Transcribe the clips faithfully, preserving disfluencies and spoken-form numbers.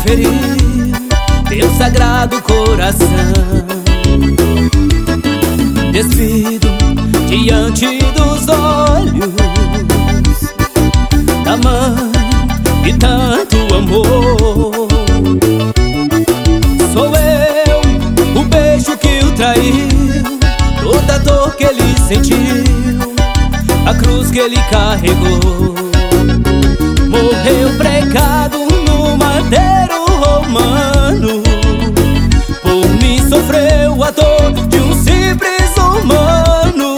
feriu teu sagrado coração. Despido diante dos olhos da mãe e tanto amor. Sou eu, o beijo que o traiu, toda a dor que ele sentiu, a cruz que ele carregou. Morreu pregado no madeiro romano, por mim sofreu a dor de um simples humano.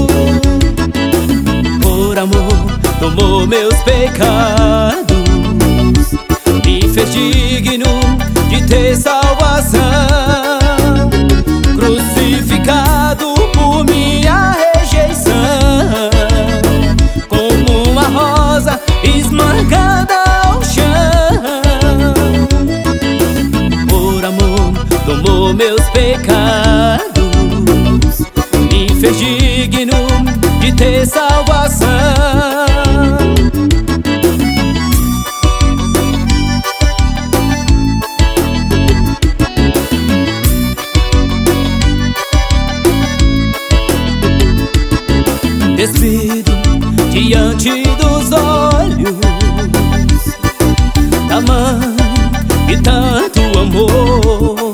Por amor tomou meus pecados, me fez digno de ter salvação. Crucificado por minha rejeição, como uma rosa esmagada ao chão. Por amor tomou meus pecados, me fez digno de ter salvação. Despido diante dos olhos da mãe e tanto amor.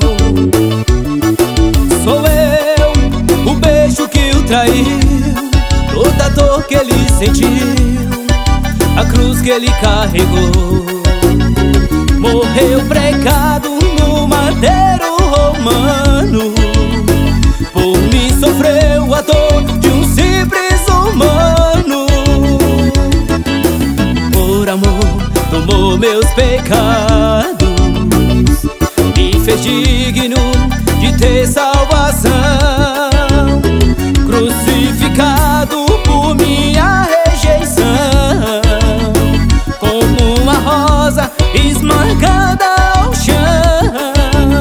Sou eu, o beijo que o traiu, toda a dor que ele sentiu, a cruz que ele carregou. Morreu pregado no madeiro romano, por mim sofreu a dor de um simples humano. Por amor tomou meus pecados, me fez digno de ter salvação. Crucificado por minha rejeição, como uma rosa esmagada ao chão.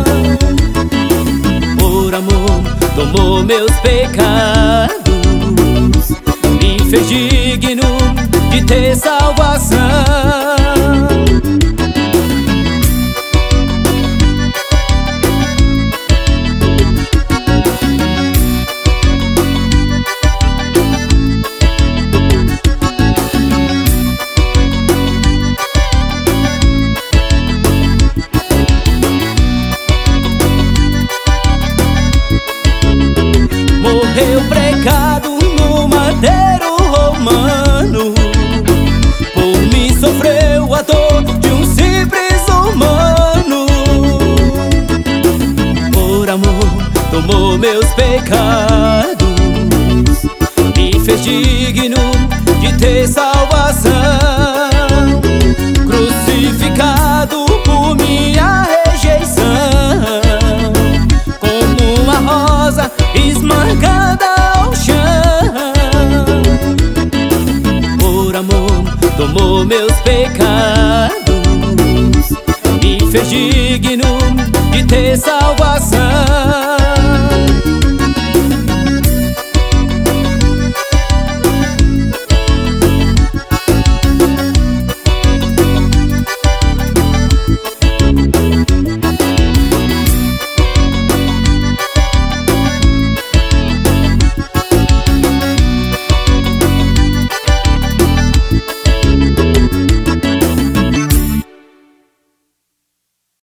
Por amor tomou meus pecados, me fez digno de ter salvação. Morreu pregado no madeiro romano, por mim sofreu a dor de um simples humano. Por amor tomou meus pecados, me fez digno de ter salvação. Crucificado por minha rejeição, como uma rosa esmagada ao chão. Por amor tomou meus pecados,